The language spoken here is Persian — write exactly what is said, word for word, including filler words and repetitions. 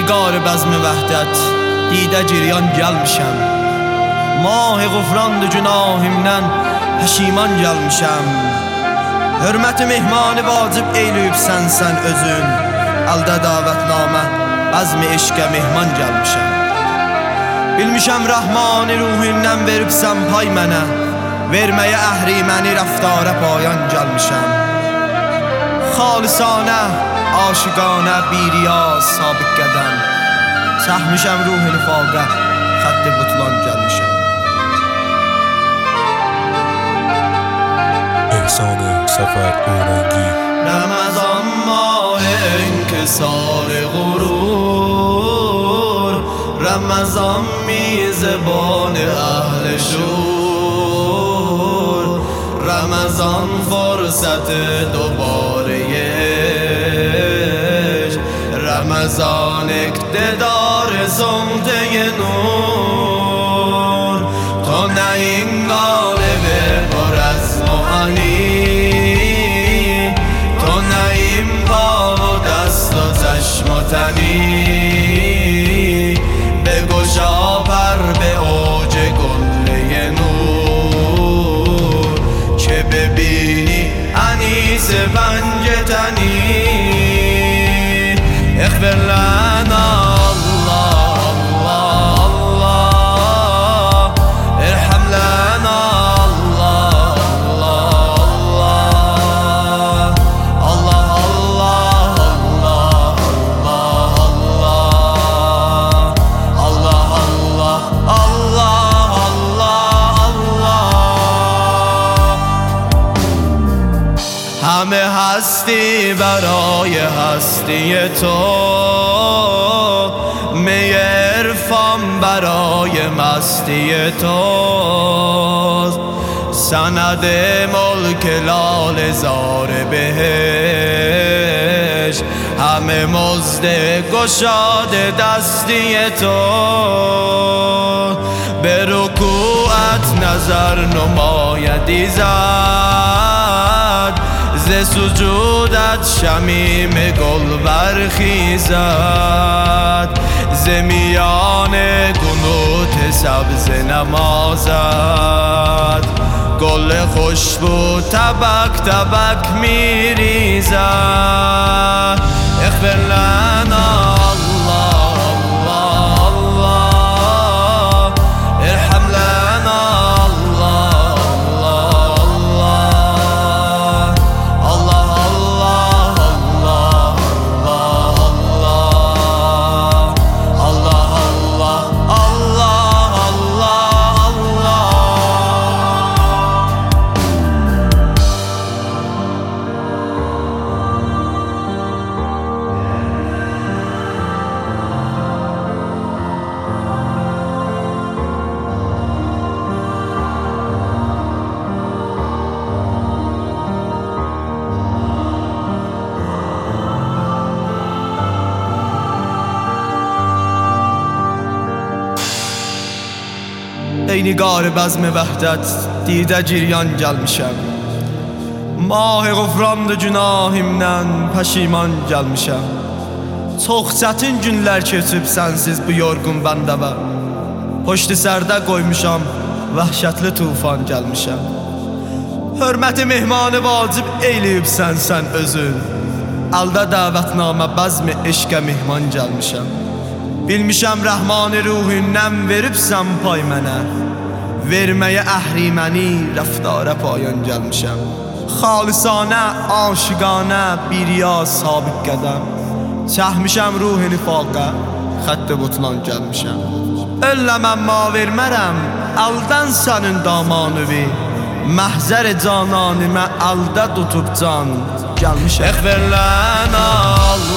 نگار بزم وحدت دیده جریان gelmişəm. Mah qufrandı günahimdən pəşiman gelmişəm. Hörməti mehmanı vacib eyləyib sənsən özün. Əldə davətnamə bəzmi eşqə mehman gelmişəm. Bilmişəm Rəhmani ruhindən veribsən pay mənə. Verməyə əhri məni rəftara payan gelmişəm. Xalisanə, aşiqanə, biriya, sabiq qədəm. Səhmişəm ruh nifaqə, xətti butlan gelmişəm. احسان صفت اورنگی رمضان ماه انکسار غرور، رمضان میزبان اهل شور، رمضان فرصت دوباره عشق، رمضان اقتدار سمته نور. تو نه این قالب پر از مهانی، تو نه این پا و دست و چشم و تنی، بگشا پر به اوج گله نور که ببینی انیس پنج تنی. اغفر لنا همه هستی برای هستی تو، می عرفان برای مستی تو، سند ملک لال زار بهش، همه مزد گشاد دستی تو. به رکوعت نظر نمایدی زد، ز سجودت شمیم گل برخیزد، ز میان قنوت سبز نمازد، گل خوشبو طبق طبق میریزد. اغفر لنا ای نگار بزم وحدت دیده جریان gelmişəm. Mah qufrandı günahimdən pəşiman gelmişəm. Çox çətin günlər keçib sənsiz bu yorğun bəndəvə. Poştu sərdə qoymuşam, vəhşətli tufan gelmişəm. Hörməti mehmanı vacib eyləyib sənsən özün. Əldə dəvətnamə bəzmi eşqə mehman gelmişəm. Bilmişəm Rəhmani ruhindən veribsən pay mənə. Verməyə əhri məni rəftara payan gelmişəm. Xalisanə, aşiqanə, biriya, sabiq qədəm. Çəhmişəm ruh nifaqə, xətti butlan gelmişəm. Ölləməm ma vermərəm, əldən sənin damanıvi. Məhzər cananimə əldə tutub can gelmişəm. Eğfir lənə Allah.